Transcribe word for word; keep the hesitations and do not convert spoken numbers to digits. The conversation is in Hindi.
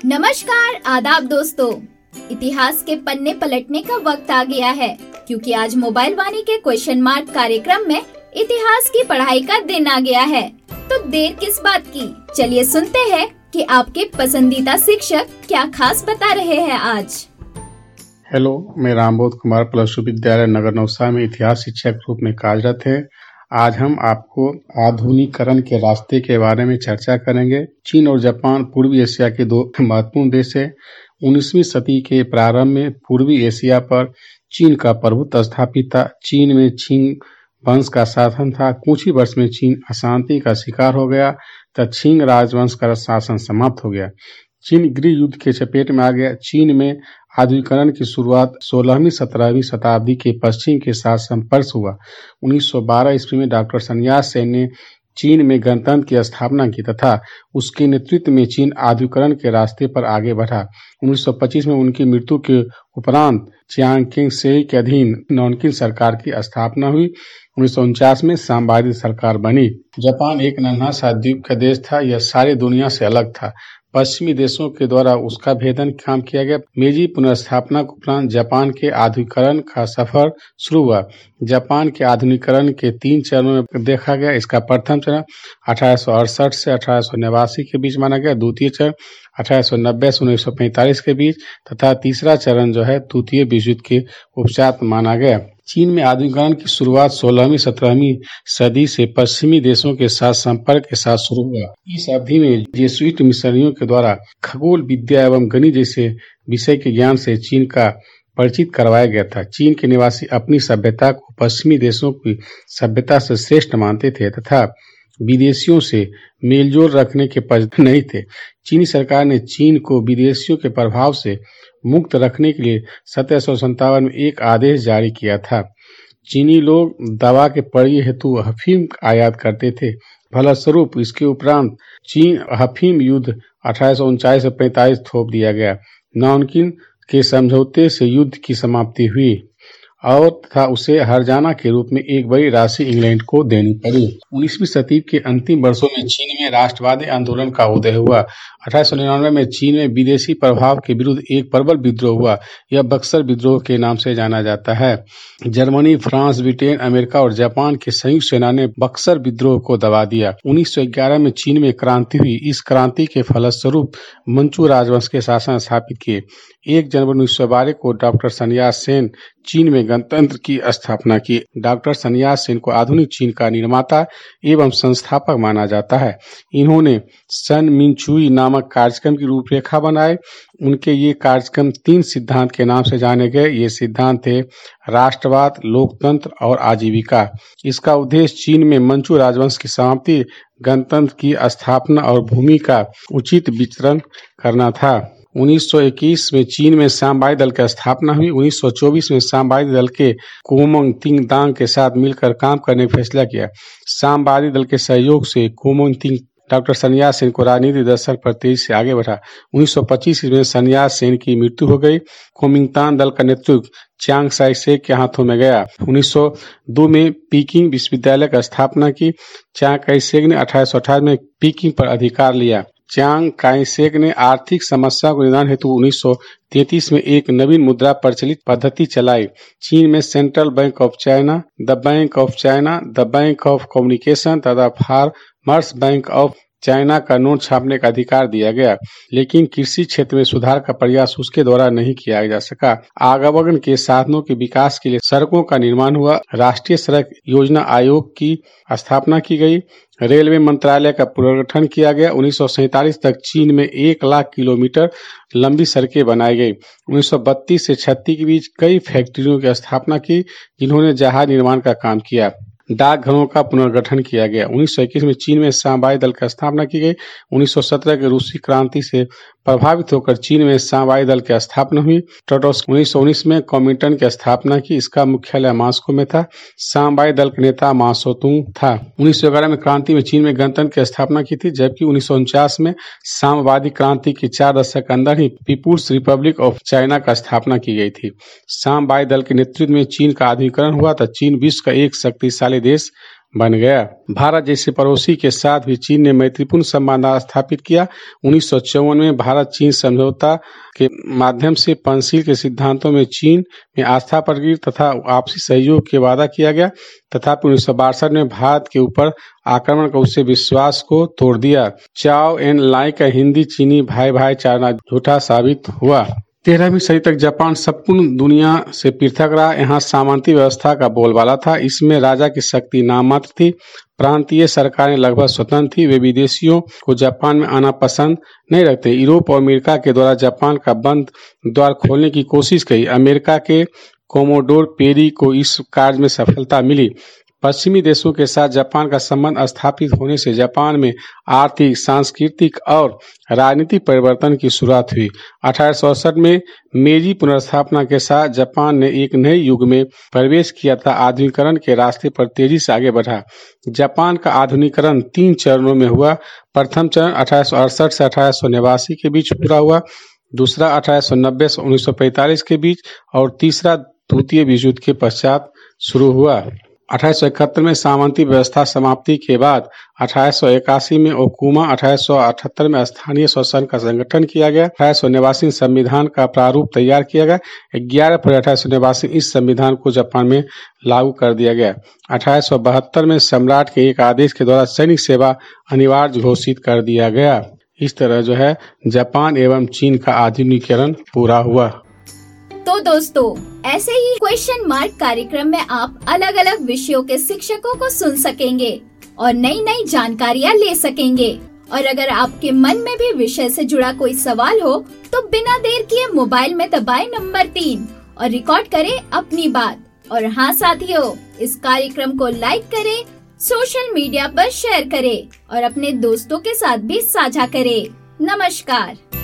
नमस्कार, आदाब दोस्तों। इतिहास के पन्ने पलटने का वक्त आ गया है, क्योंकि आज मोबाइल वाणी के क्वेश्चन मार्क कार्यक्रम में इतिहास की पढ़ाई का दिन आ गया है। तो देर किस बात की, चलिए सुनते हैं कि आपके पसंदीदा शिक्षक क्या खास बता रहे हैं आज। हेलो, मैं रामबोध कुमार प्लस टू विद्यालय नगर नौसा में इतिहास शिक्षक के रूप में कार्यरत है। आज हम आपको आधुनिकीकरण के रास्ते के बारे में चर्चा करेंगे। चीन और जापान पूर्वी एशिया के दो महत्वपूर्ण देश है। उन्नीसवीं सदी के प्रारंभ में पूर्वी एशिया पर चीन का प्रभुत्व स्थापित था। चीन में छिंग वंश का शासन था। कुछ ही वर्ष में चीन अशांति का शिकार हो गया तथा छिंग राजवंश का शासन समाप्त हो गया। चीन गृह युद्ध के चपेट में आ गया। चीन में आधुनिकीकरण की शुरुआत सोलहवीं सत्रहवीं शताब्दी के पश्चिम के साथ संपर्क हुआ। उन्नीस सौ बारह ईस्वी में डॉक्टर sun यat-sen ने चीन में गणतंत्र की स्थापना की तथा उसके नेतृत्व में चीन आधुनिकीकरण के रास्ते पर आगे बढ़ा। उन्नीस सौ पच्चीस में उनकी मृत्यु के उपरांत चियांग कैशेक के अधीन नौनकिन सरकार की स्थापना हुई। उन्नीस सौ उनचास में साम्राज्य सरकार बनी। जापान एक नन्हा सा द्वीप का देश था। यह सारी दुनिया से अलग था। पश्चिमी देशों के द्वारा उसका भेदन काम किया गया। मेजी पुनर्स्थापना के उपरांत जापान के आधुनिकीकरण का सफर शुरू हुआ। जापान के आधुनिकीकरण के तीन चरणों में देखा गया। इसका प्रथम चरण अठारह सौ अड़सठ से अठारह सौ नवासी के बीच माना गया। द्वितीय चरण अठारह सौ नब्बे से उन्नीस सौ पैंतालीस के बीच तथा तीसरा चरण जो है द्वितीय विश्व युद्ध के उपचात माना गया। चीन में आधुनिकीकरण की शुरुआत सोलहवीं सत्रहवीं सदी से पश्चिमी देशों के साथ संपर्क के साथ शुरू हुआ। इस अवधि में जेसुइट मिशनरियों के द्वारा खगोल विद्या एवं गणित जैसे विषय के ज्ञान से चीन का परिचित करवाया गया था। चीन के निवासी अपनी सभ्यता को पश्चिमी देशों की सभ्यता से श्रेष्ठ मानते थे तथा विदेशियों से मेलजोल रखने के पक्ष नहीं थे। चीनी सरकार ने चीन को विदेशियों के प्रभाव से मुक्त रखने के लिए सत्रह सौ संतावन में एक आदेश जारी किया था। चीनी लोग दवा के पड़िए हेतु अफीम आयात करते थे। फलस्वरूप इसके उपरांत चीन अफीम युद्ध अठारह सौ उनचास से पैंतालीस थोप दिया गया। नौनकिन के समझौते से युद्ध की समाप्ति हुई और तथा उसे हर्जाना के रूप में एक बड़ी राशि इंग्लैंड को देनी पड़ी। उन्नीसवीं सदी के अंतिम वर्षों में चीन में राष्ट्रवादी आंदोलन का उदय हुआ। अठारह सौ निन्यानवे में चीन में विदेशी प्रभाव के विरुद्ध एक प्रबल विद्रोह हुआ। यह बक्सर विद्रोह के नाम से जाना जाता है। जर्मनी, फ्रांस, ब्रिटेन, अमेरिका और जापान के संयुक्त सेना ने बक्सर विद्रोह को दबा दिया। उन्नीस सौ ग्यारह में चीन में क्रांति हुई। इस क्रांति के फलस्वरूप मंचू राजवंश के शासन स्थापित किए। एक जनवरी उन्नीस सौ बारह को डॉक्टर sun यat-sen चीन में गणतंत्र की स्थापना की। डॉक्टर sun यat-sen को आधुनिक चीन का निर्माता एवं संस्थापक माना जाता है। इन्होंने सन मिनचुई नामक कार्यक्रम की रूपरेखा बनाए। उनके ये कार्यक्रम तीन सिद्धांत के नाम से जाने गए। ये सिद्धांत थे राष्ट्रवाद, लोकतंत्र और आजीविका। इसका उद्देश्य चीन में मंचू राजवंश की समाप्ति, गणतंत्र की स्थापना और भूमि का उचित वितरण करना था। उन्नीस सौ इक्कीस में चीन में साम्यवादी दल की स्थापना हुई। उन्नीस सौ चौबीस में साम्यवादी दल के कुओमिंतांग दांग के साथ मिलकर काम करने का फैसला किया। साम्यवादी दल के सहयोग से कुओमिंतांग डॉक्टर sun यat-sen को राजनीतिक दर्शन पर तेजी से आगे बढ़ा। उन्नीस सौ पच्चीस में sun यat-sen की मृत्यु हो गई। कुओमिंतांग दल का नेतृत्व चियांग कैशेक के हाथों में गया। उन्नीस सौ दो में पीकिंग विश्वविद्यालय की स्थापना की। चियांग कैशेक ने अठारह सौ अठारह में पीकिंग पर अधिकार लिया। चियांग कैशेक ने आर्थिक समस्याओं के निदान हेतु उन्नीस सौ तैंतीस में एक नवीन मुद्रा प्रचलित पद्धति चलाई। चीन में central bank of China, the bank of China, the bank of communication तथा फार्मर्स बैंक ऑफ चाइना का नोट छापने का अधिकार दिया गया, लेकिन कृषि क्षेत्र में सुधार का प्रयास उसके द्वारा नहीं किया जा सका। आवागमन के साधनों के विकास के लिए सड़कों का निर्माण हुआ। राष्ट्रीय सड़क योजना आयोग की स्थापना की गई। रेलवे मंत्रालय का पुनर्गठन किया गया। उन्नीस सौ सैंतालीस तक चीन में एक लाख किलोमीटर लंबी सड़कें बनाई गई। उन्नीस सौ बत्तीस से छत्तीस के बीच कई फैक्ट्रियों की स्थापना की, जिन्होंने जहाज निर्माण का काम किया। डाकघरों का पुनर्गठन किया गया। उन्नीस सौ इक्कीस में चीन में साम्यवादी दल की स्थापना की गई। उन्नीस सौ सत्रह के रूसी क्रांति से प्रभावित होकर चीन में साम्यवादी दल की स्थापना हुई। ट्रोट्स्की उन्नीस सौ उन्नीस में कॉमिंटर्न की स्थापना की। इसका मुख्यालय मॉस्को में था। साम्यवादी दल के नेता माओ त्से-तुंग था। उन्नीस सौ ग्यारह में क्रांति में चीन में गणतंत्र की स्थापना की थी, जबकि उन्नीस सौ उनचास में साम्यवादी क्रांति के चार दशक के अंदर ही पीपुल्स रिपब्लिक ऑफ चाइना का स्थापना की गई थी। साम्यवादी दल के नेतृत्व में चीन का आधुनिकीकरण हुआ था। चीन विश्व का एक शक्तिशाली देश बन गया। भारत जैसे पड़ोसी के साथ भी चीन ने मैत्रीपूर्ण संबंध स्थापित किया। उन्नीस सौ चौवन में भारत चीन समझौता के माध्यम से पंचशील के सिद्धांतों में चीन में आस्था प्रकट तथा आपसी सहयोग के वादा किया गया। तथापि उन्नीस सौ बासठ में भारत के ऊपर आक्रमण का उससे विश्वास को तोड़ दिया। चाओ एन लाई का हिंदी चीनी भाई भाईचारा झूठा साबित हुआ। तेरहवीं सदी तक जापान संपूर्ण दुनिया से पृथक रहा। यहाँ सामंती व्यवस्था का बोलबाला था। इसमें राजा की शक्ति नाम मात्र थी। प्रांतीय सरकारें लगभग स्वतंत्र थी। वे विदेशियों को जापान में आना पसंद नहीं रखते। यूरोप और अमेरिका के द्वारा जापान का बंद द्वार खोलने की कोशिश की। अमेरिका के कोमोडोर पेरी को इस कार्य में सफलता मिली। पश्चिमी देशों के साथ जापान का संबंध स्थापित होने से जापान में आर्थिक, सांस्कृतिक और राजनीतिक परिवर्तन की शुरुआत हुई। अठारह सौ अड़सठ में मेजी पुनर्स्थापना के साथ जापान ने एक नए युग में प्रवेश किया था। आधुनिकीकरण के रास्ते पर तेजी से आगे बढ़ा। जापान का आधुनिकीकरण तीन चरणों में हुआ। प्रथम चरण अठारह सौ अड़सठ से अठारह सौ नवासी के बीच पूरा हुआ। दूसरा अठारह सौ नब्बे से उन्नीस सौ पैंतालीस के बीच और तीसरा द्वितीय विश्व युद्ध के पश्चात शुरू हुआ। अठारह सौ इकहत्तर में सामंती व्यवस्था समाप्ति के बाद अठारह सौ इक्यासी में ओकुमा, अठारह सौ अठहत्तर में स्थानीय स्वशासन का संगठन किया गया। अठारह सौ नवासी में संविधान का प्रारूप तैयार किया गया। ग्यारह फरवरी अठारह सौ नवासी इस संविधान को जापान में लागू कर दिया गया। अठारह सौ बहत्तर में सम्राट के एक आदेश के द्वारा सैनिक सेवा अनिवार्य घोषित कर दिया गया। इस तरह जो है जापान एवं चीन का आधुनिकीकरण पूरा हुआ। तो दोस्तों, ऐसे ही क्वेश्चन मार्क कार्यक्रम में आप अलग अलग विषयों के शिक्षकों को सुन सकेंगे और नई नई जानकारियाँ ले सकेंगे। और अगर आपके मन में भी विषय से जुड़ा कोई सवाल हो तो बिना देर किए मोबाइल में दबाएं नंबर तीन और रिकॉर्ड करें अपनी बात। और हाँ साथियों, इस कार्यक्रम को लाइक करें, सोशल मीडिया पर शेयर करें और अपने दोस्तों के साथ भी साझा करें। नमस्कार।